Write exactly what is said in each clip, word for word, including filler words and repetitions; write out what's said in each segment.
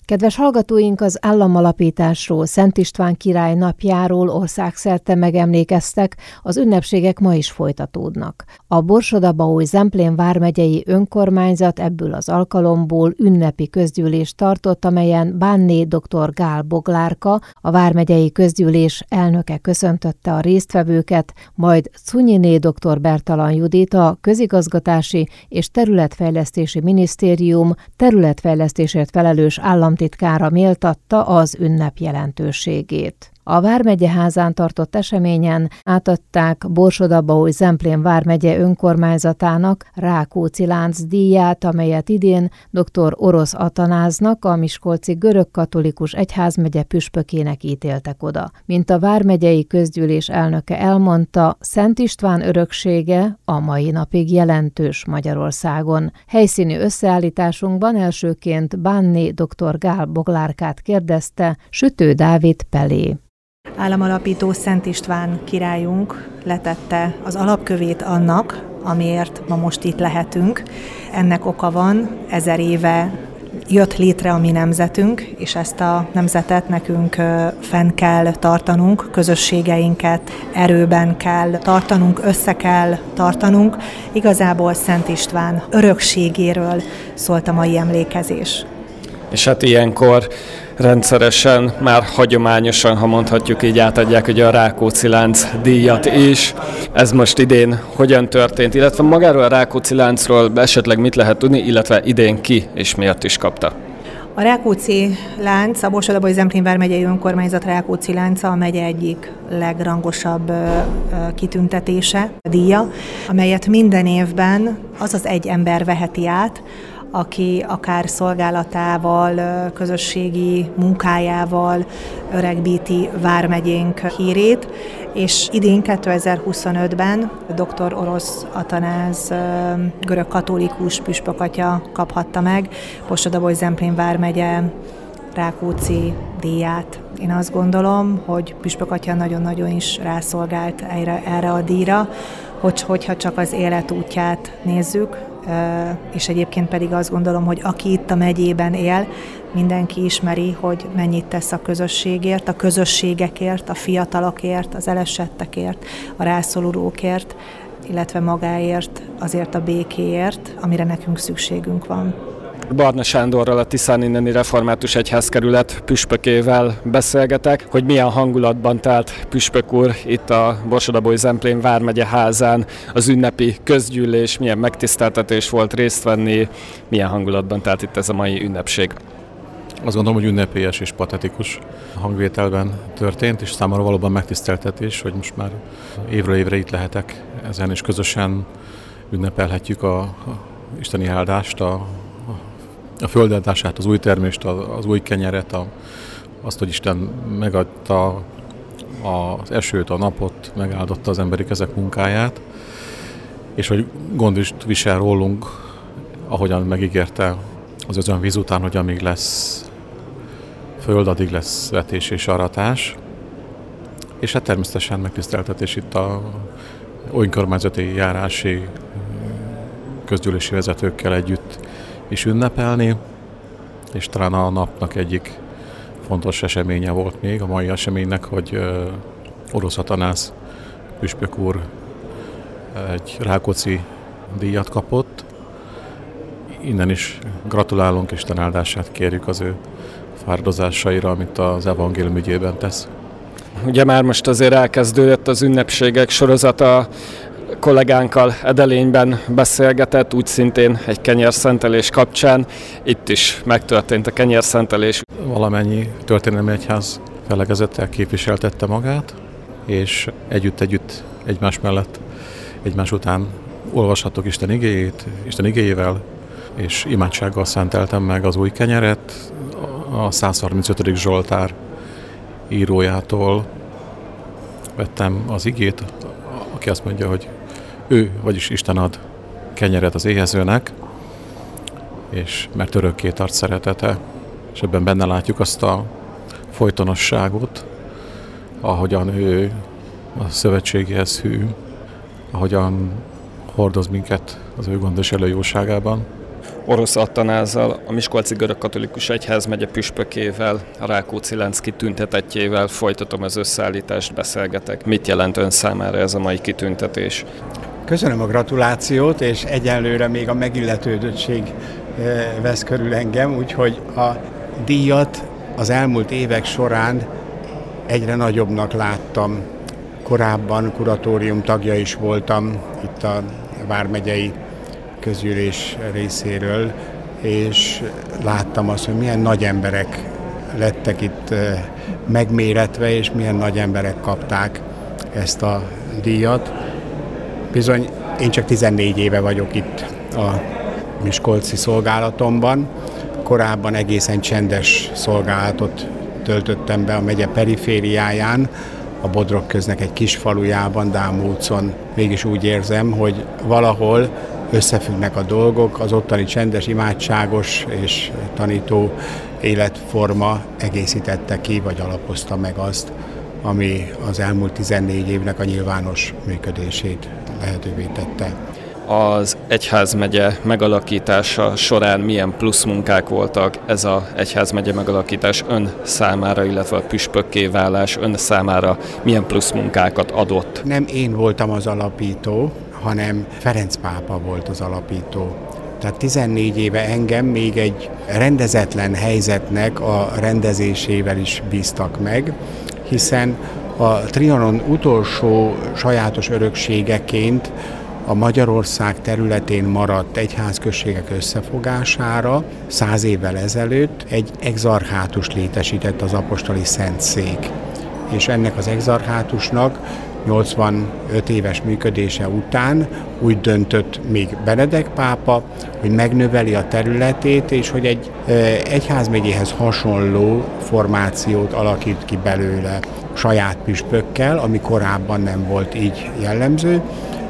Kedves hallgatóink, az államalapításról, Szent István király napjáról országszerte megemlékeztek, az ünnepségek ma is folytatódnak. A Borsod-Abaúj-Zemplén vármegyei önkormányzat ebből az alkalomból ünnepi közgyűlést tartott, amelyen Bánné dr. Gál Boglárka, a vármegyei közgyűlés elnöke köszöntötte a résztvevőket, majd Cunyiné dr. Bertalan Judit, a Közigazgatási és Területfejlesztési Minisztérium területfejlesztésért felelős államtitkára méltatta az ünnep jelentőségét. A Vármegyeházán tartott eseményen átadták Borsod-Abaúj-Zemplén vármegye önkormányzatának Rákóczi Lánc díját, amelyet idén dr. Orosz Atanáznak, a miskolci görögkatolikus egyházmegye püspökének ítéltek oda. Mint a vármegyei közgyűlés elnöke elmondta, Szent István öröksége a mai napig jelentős Magyarországon. Helyszíni összeállításunkban elsőként Bánné dr. Gál Boglárkát kérdezte Sütő Dávid Pelé. Államalapító Szent István királyunk letette az alapkövét annak, amiért ma most itt lehetünk. Ennek oka van, ezer éve jött létre a mi nemzetünk, és ezt a nemzetet nekünk fenn kell tartanunk, közösségeinket erőben kell tartanunk, össze kell tartanunk. Igazából Szent István örökségéről szólt a mai emlékezés. És hát ilyenkor rendszeresen, már hagyományosan, ha mondhatjuk így, átadják ugye a Rákóczi Lánc díjat is. Ez most idén hogyan történt, illetve magáról a Rákóczi Láncról esetleg mit lehet tudni, illetve idén ki és miért is kapta? A Rákóczi Lánc, a Borsod-Abaúj-Zemplén vármegyei önkormányzat Rákóczi Lánca a megye egyik legrangosabb kitüntetése, díja, amelyet minden évben az az egy ember veheti át, aki akár szolgálatával, közösségi munkájával öregbíti vármegyénk hírét, és idén kétezer-huszonötben dr. Orosz Atanáz görög katolikus püspökatya kaphatta meg Borsod-Abaúj-Zemplén vármegye Rákóczi díját. Én azt gondolom, hogy püspökatya nagyon-nagyon is rászolgált erre, erre a díjra, hogy, hogyha csak az életútját nézzük, és egyébként pedig azt gondolom, hogy aki itt a megyében él, mindenki ismeri, hogy mennyit tesz a közösségért, a közösségekért, a fiatalokért, az elesettekért, a rászorulókért, illetve magáért, azért a békéért, amire nekünk szükségünk van. Barna Sándorral, a Tiszán inneni református egyházkerület püspökével beszélgetek, hogy milyen hangulatban telt püspök úr itt a Borsod-Abaúj-Zemplén vármegye házán, az ünnepi közgyűlés, milyen megtiszteltetés volt részt venni, milyen hangulatban telt itt ez a mai ünnepség. Azt gondolom, hogy ünnepélyes és patetikus hangvételben történt, és számomra valóban megtiszteltetés, hogy most már évről évre itt lehetek ezen, és közösen ünnepelhetjük a, a isteni áldást, a a földáldását, az új termést, az új kenyeret, a, azt, hogy Isten megadta az esőt, a napot, megáldotta az emberi kezek munkáját, és hogy gond is visel rólunk, ahogyan megígérte az özönvíz után, hogy amíg lesz föld, addig lesz vetés és aratás. És hát természetesen megtiszteltetés itt a önkormányzati járási közgyűlési vezetőkkel együtt is ünnepelni, és talán a napnak egyik fontos eseménye volt még, a mai eseménynek, hogy uh, Orosz Atanáz püspök úr egy Rákóczi díjat kapott. Innen is gratulálunk, Isten áldását kérjük az ő fáradozásaira, amit az evangélium ügyében tesz. Ugye már most azért elkezdődött az ünnepségek sorozata, kollégánkkal Edelényben beszélgetett, úgy szintén egy kenyérszentelés kapcsán. Itt is megtörtént a kenyérszentelés. Valamennyi történelmi egyház felekezettel képviseltette magát, és együtt-együtt egymás mellett, egymás után olvashattok Isten igéjét, Isten igéjével, és imádsággal szenteltem meg az új kenyeret, a százharmincötödik Zsoltár írójától vettem az igét, aki azt mondja, hogy ő, vagyis Isten ad kenyeret az éhezőnek, és mert örökké tart szeretete, és ebben benne látjuk azt a folytonosságot, ahogyan ő a szövetségéhez hű, ahogyan hordoz minket az ő gondviselő jóságában. Orosz Attanázzal, a Miskolci Görögkatolikus Egyházmegye püspökével, a Rákóczi-lánc kitüntetettjével folytatom az összeállítást, beszélgetek. Mit jelent ön számára ez a mai kitüntetés? Köszönöm a gratulációt, és egyelőre még a megilletődöttség vesz körül engem, úgyhogy a díjat az elmúlt évek során egyre nagyobbnak láttam. Korábban kuratórium tagja is voltam itt a vármegyei közgyűlés részéről, és láttam azt, hogy milyen nagy emberek lettek itt megméretve, és milyen nagy emberek kapták ezt a díjat. Bizony, én csak tizennégy éve vagyok itt a miskolci szolgálatomban. Korábban egészen csendes szolgálatot töltöttem be a megye perifériáján, a Bodrog köznek egy kis falujában, Dám utcon. Mégis úgy érzem, hogy valahol összefüggnek a dolgok, az ottani csendes, imádságos és tanító életforma egészítette ki, vagy alapozta meg azt, ami az elmúlt tizennégy évnek a nyilvános működését lehetővé tette. Az egyházmegye megalakítása során milyen plusz munkák voltak ez az egyházmegye megalakítás ön számára, illetve a püspökké válás ön számára milyen plusz munkákat adott? Nem én voltam az alapító, hanem Ferenc pápa volt az alapító. Tehát tizennégy éve engem még egy rendezetlen helyzetnek a rendezésével is bíztak meg, hiszen a Trianon utolsó sajátos örökségeként a Magyarország területén maradt egyházközségek összefogására száz évvel ezelőtt egy exarchátus létesített az apostoli szentszék. És ennek az exarchátusnak nyolcvanöt éves működése után úgy döntött még Benedek pápa, hogy megnöveli a területét, és hogy egy egyházmegyéhez hasonló formációt alakít ki belőle saját püspökkel, ami korábban nem volt így jellemző,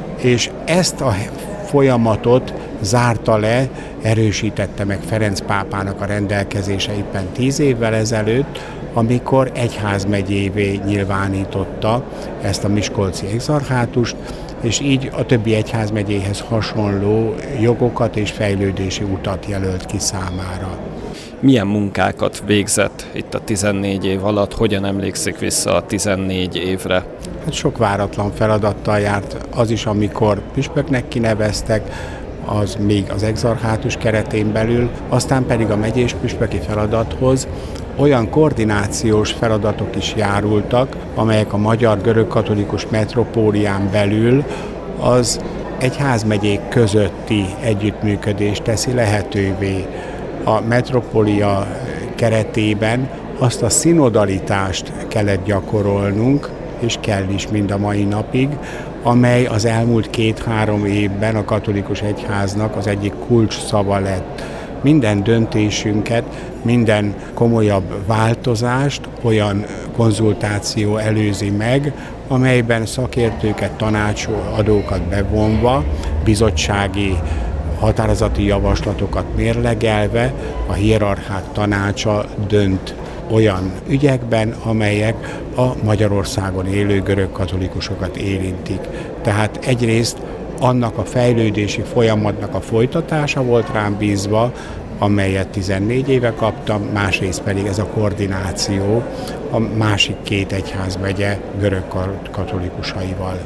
és ezt a folyamatot zárta le, erősítette meg Ferenc pápának a rendelkezése éppen tíz évvel ezelőtt, amikor egyházmegyévé nyilvánította ezt a miskolci exarchátust, és így a többi egyházmegyéhez hasonló jogokat és fejlődési utat jelölt ki számára. Milyen munkákat végzett itt a tizennégy év alatt? Hogyan emlékszik vissza a tizennégy évre? Hát sok váratlan feladattal járt az is, amikor püspöknek kineveztek, az még az exarchátus keretén belül, aztán pedig a megyés püspöki feladathoz olyan koordinációs feladatok is járultak, amelyek a magyar görögkatolikus metropólián belül az egyházmegyék közötti együttműködést teszi lehetővé. A metropólia keretében azt a szinodalitást kellett gyakorolnunk, és kell is mind a mai napig, amely az elmúlt két-három évben a katolikus egyháznak az egyik kulcs szava lett. Minden döntésünket, minden komolyabb változást olyan konzultáció előzi meg, amelyben szakértőket, tanácsadókat bevonva, bizottsági határozati javaslatokat mérlegelve a hierarchák tanácsa dönt olyan ügyekben, amelyek a Magyarországon élő görögkatolikusokat érintik. Tehát egyrészt annak a fejlődési folyamatnak a folytatása volt rám bízva, amelyet tizennégy éve kaptam, másrészt pedig ez a koordináció a másik két egyházmegye görögkatolikusaival.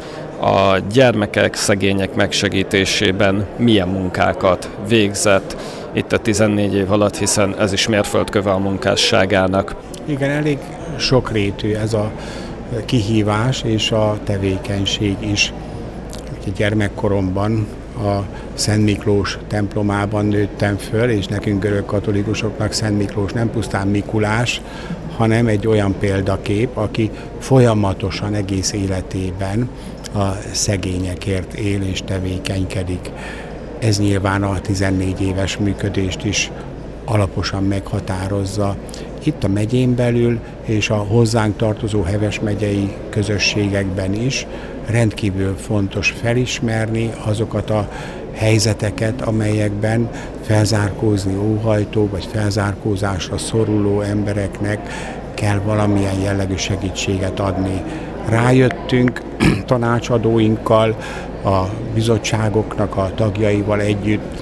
A gyermekek, szegények megsegítésében milyen munkákat végzett itt a tizennégy év alatt, hiszen ez is mérföldköve a munkásságának? Igen, elég sokrétű ez a kihívás és a tevékenység is. Gyermekkoromban a Szent Miklós templomában nőttem föl, és nekünk görögkatolikusoknak Szent Miklós nem pusztán Mikulás, hanem egy olyan példakép, aki folyamatosan egész életében a szegényekért él és tevékenykedik. Ez nyilván a tizennégy éves működést is alaposan meghatározza. Itt a megyén belül és a hozzánk tartozó Heves megyei közösségekben is rendkívül fontos felismerni azokat a helyzeteket, amelyekben felzárkózni óhajtó vagy felzárkózásra szoruló embereknek kell valamilyen jellegű segítséget adni. Rájöttünk tanácsadóinkkal, a bizottságoknak a tagjaival együtt,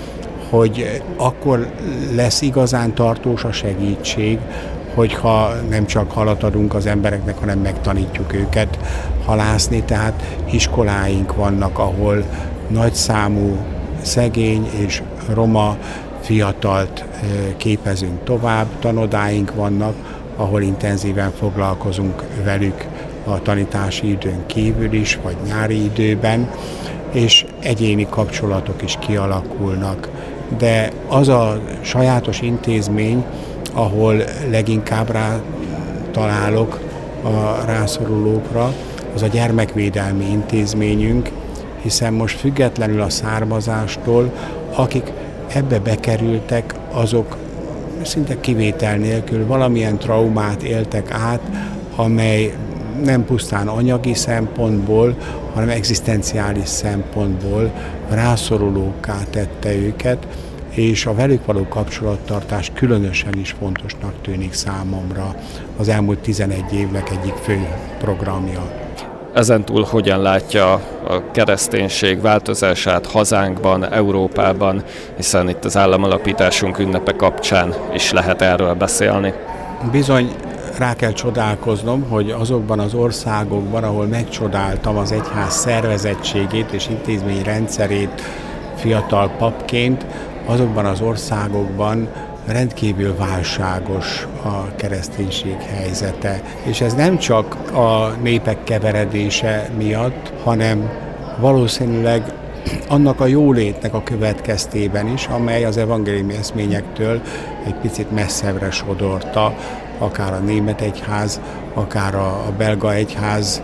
hogy akkor lesz igazán tartós a segítség, hogyha nem csak halat adunk az embereknek, hanem megtanítjuk őket halászni. Tehát iskoláink vannak, ahol nagyszámú szegény és roma fiatalt képezünk tovább, tanodáink vannak, ahol intenzíven foglalkozunk velük a tanítási időn kívül is, vagy nyári időben, és egyéni kapcsolatok is kialakulnak. De az a sajátos intézmény, ahol leginkább rá találok a rászorulókra, az a gyermekvédelmi intézményünk, hiszen most függetlenül a származástól, akik ebbe bekerültek, azok szinte kivétel nélkül valamilyen traumát éltek át, amely nem pusztán anyagi szempontból, hanem egzisztenciális szempontból rászorulókká tette őket, és a velük való kapcsolattartás különösen is fontosnak tűnik számomra az elmúlt tizenegy évnek egyik fő programja. Ezentúl hogyan látja a kereszténység változását hazánkban, Európában, hiszen itt az államalapításunk ünnepe kapcsán is lehet erről beszélni? Bizony rá kell csodálkoznom, hogy azokban az országokban, ahol megcsodáltam az egyház szervezettségét és intézményrendszerét fiatal papként, azokban az országokban rendkívül válságos a kereszténység helyzete. És ez nem csak a népek keveredése miatt, hanem valószínűleg annak a jólétnek a következtében is, amely az evangéliumi eszményektől egy picit messzebbre sodorta, akár a német egyház, akár a belga egyház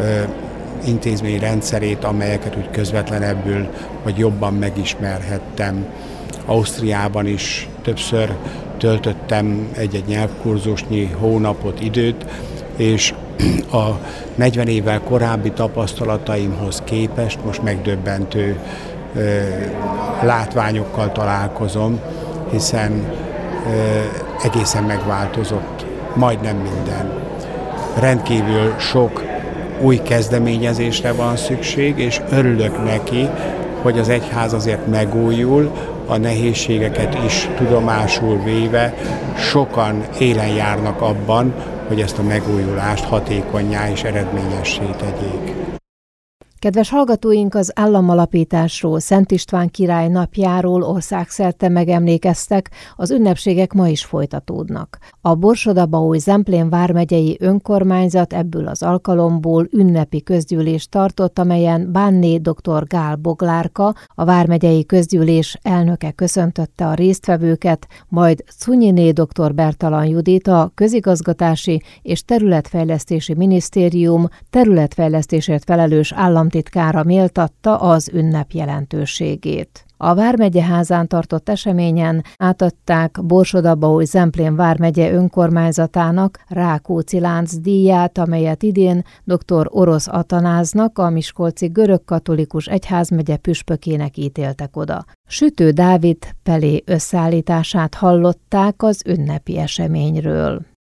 intézményrendszerét, amelyeket úgy közvetlenebbül vagy jobban megismerhettem. Ausztriában is többször töltöttem egy-egy nyelvkurzusnyi hónapot, időt, és a negyven évvel korábbi tapasztalataimhoz képest most megdöbbentő ö, látványokkal találkozom, hiszen ö, egészen megváltozott majdnem minden. Rendkívül sok új kezdeményezésre van szükség, és örülök neki, hogy az egyház azért megújul, a nehézségeket is tudomásul véve sokan élen járnak abban, hogy ezt a megújulást hatékonnyá és eredményessé tegyék. Kedves hallgatóink, az államalapításról, Szent István király napjáról országszerte megemlékeztek, az ünnepségek ma is folytatódnak. A Borsod-Abaúj-Zemplén vármegyei önkormányzat ebből az alkalomból ünnepi közgyűlést tartott, amelyen Bánné dr. Gál Boglárka, a vármegyei közgyűlés elnöke köszöntötte a résztvevőket, majd Cunyiné dr. Bertalan Judit, a Közigazgatási és Területfejlesztési Minisztérium területfejlesztésért felelős állam titkára méltatta az ünnep jelentőségét. A Vármegyeházán tartott eseményen átadták Borsod-Abaúj-Zemplén vármegye önkormányzatának Rákóczi Lánc díját, amelyet idén dr. Orosz Atanáznak, a miskolci görögkatolikus egyházmegye püspökének ítéltek oda. Sütő Dávid Pelé összeállítását hallották az ünnepi eseményről.